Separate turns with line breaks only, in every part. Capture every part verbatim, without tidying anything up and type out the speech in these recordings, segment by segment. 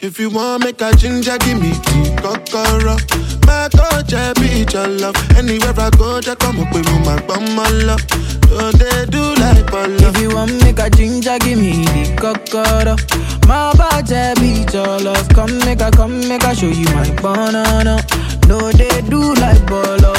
If you want make a ginger, give me tea, kokoro. My coach, I be your love. Anywhere I go, just come up with my bum, my love. Don't they do like Polo?
If you want make a ginger, give me the kokoro. My body be your love. Come make a, come make a show you my banana. No, they do like Polo.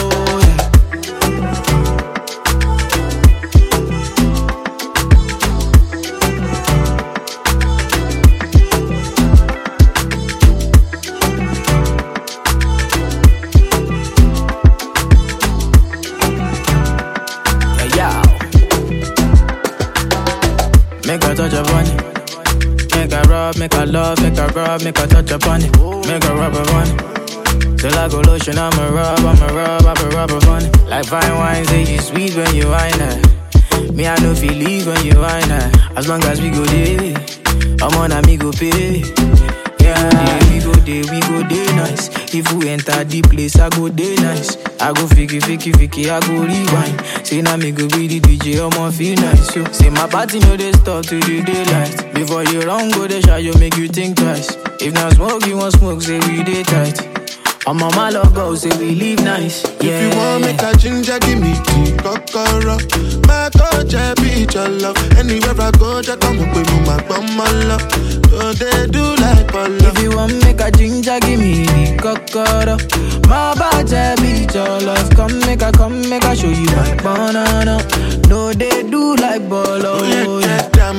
Make a touch upon it. Make a rub, make a love, make a rub, make a touch upon it. Make a rub upon it. Till I go lotion, I'ma rub, I'ma rub, I'ma rub upon it. Like fine wine, say you sweet when you wine it. Me, I know feel leave when you wine it. As long as we go there, I'm on a me go pay. Yeah, we go there, we go there nice. If we enter the place, I go there nice. I go fiki, fiki, fiki, I go rewind. Say now me go be the D J, I'ma feel nice. Yo. Say my party know they start to the daylight. Before you run, go they shy, you make you think twice. If not smoke, you want smoke, say we day tight. I'm on my love go, say we live nice. Yeah.
If you want make a ginger, give me tea, kokoro. My coach, I be your love. Anywhere I go, just come up with my bum, my love. Don't they do like Polo?
If you want make a ginger, give me the kokoro. My body be your love. Come make a, come make a show you my banana. No, they do like Polo.
Oh, yeah, damn.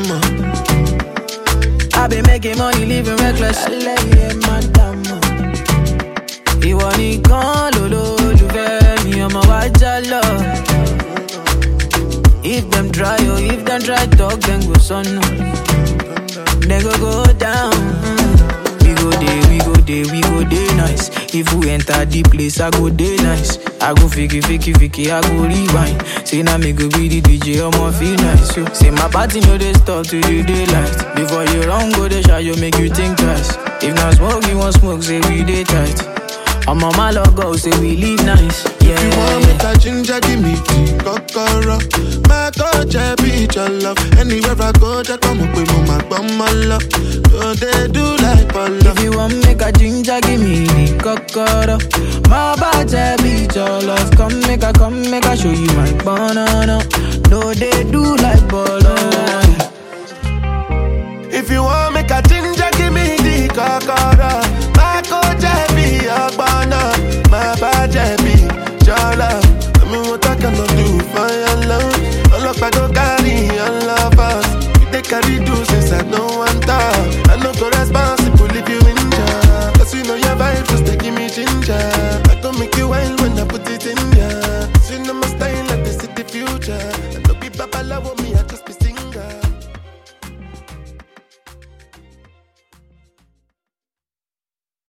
I been making money, living reckless. I love you, madam. Ìwọ nìkan lolólùfẹ́ mi, ọmọ wa jálọ. If them try, oh, if them try talk, then go sọnù. Then go go down. We go there, we go there, we go there nice. If we enter the place, I go there nice. I go fiki, fiki, fiki, I go rewind. Say now me go be the D J, I'ma feel nice. Yo. Say my party know they start to the daylight. Before you run, go they shy, you make you think twice. If not smoke, you want smoke, say we day tight. I'm on my logo, say we live nice. Yeah.
If you want make a ginger, give me tea, kokoro. My coach, I be your love. Anywhere I go, just come up with my bum, my love. Don't they do like Polo?
If you want make a ginger, give me the kokoro. My body be your love. Come make a, come make a show you my banana. No, they do like Polo.
If you want make a ginger, give me the kokoro. My coach, I be your banana. My body be your love. I mean, what I cannot do for your love. All of I go carry your love us. You take carry do since I don't want talk. I no go responsible if you injure. Cause you know your vibe, just take me ginger. I go make you wild when I put it in ya. You know my style, like this is the future. I don't be babala with me, I just be